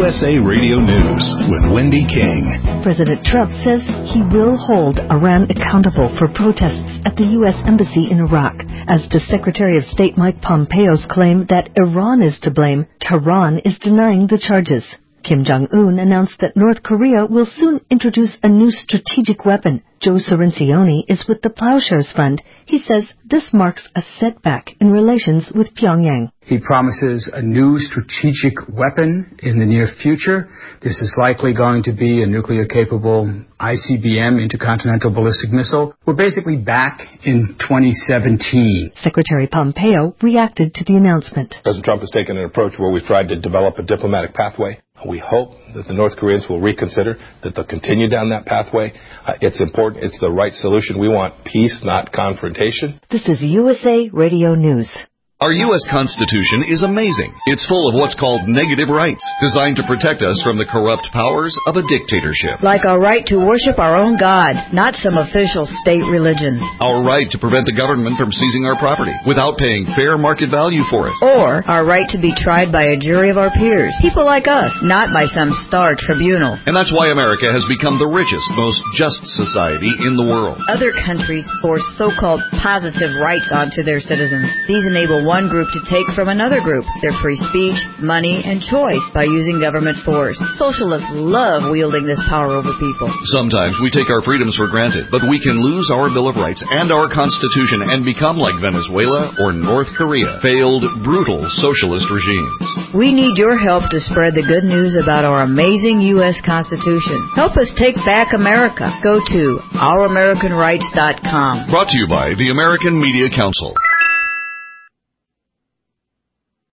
USA Radio News with Wendy King. President Trump says he will hold Iran accountable for protests at the U.S. Embassy in Iraq. As to Secretary of State Mike Pompeo's claim that Iran is to blame, Tehran is denying the charges. Kim Jong-un announced that North Korea will soon introduce a new strategic weapon. Joe Sorrentioni is with the Plowshares Fund. He says this marks a setback in relations with Pyongyang. He promises a new strategic weapon in the near future. This is likely going to be a nuclear-capable ICBM, intercontinental ballistic missile. We're basically back in 2017. Secretary Pompeo reacted to the announcement. President Trump has taken an approach where we've tried to develop a diplomatic pathway. We hope that the North Koreans will reconsider, that they'll continue down that pathway. It's important. It's the right solution. We want peace, not confrontation. This is USA Radio News. Our U.S. Constitution is amazing. It's full of what's called negative rights, designed to protect us from the corrupt powers of a dictatorship. Like our right to worship our own God, not some official state religion. Our right to prevent the government from seizing our property without paying fair market value for it. Or our right to be tried by a jury of our peers, people like us, not by some star tribunal. And that's why America has become the richest, most just society in the world. Other countries force so-called positive rights onto their citizens. These enable one group to take from another group their free speech, money, and choice by using government force. Socialists love wielding this power over people. Sometimes we take our freedoms for granted, but we can lose our Bill of Rights and our Constitution and become like Venezuela or North Korea, failed, brutal socialist regimes. We need your help to spread the good news about our amazing U.S. Constitution. Help us take back America. Go to ouramericanrights.com. Brought to you by the American Media Council.